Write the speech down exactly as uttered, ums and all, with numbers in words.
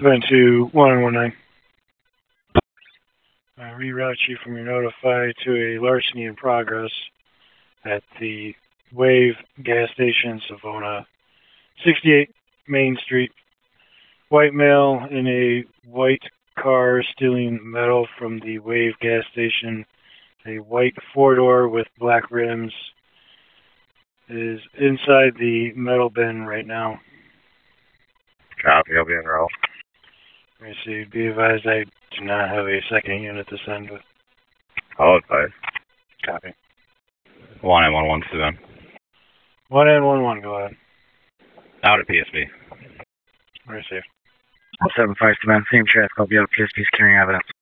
Went to one one nine. I reroute you from your notify to a larceny in progress at the Wave gas station, Savona, sixty-eight Main Street. White male in a white car stealing metal from the Wave gas station. A white four-door with black rims is inside the metal bin right now. Copy, I'll be in row. Received. Be advised I do not have a second unit to send with. I'll advise. Copy. one and one one seven. one and one one, go ahead. Out at P S B. Received. seven five seven, same traffic. I'll be out of P S B's carrying evidence.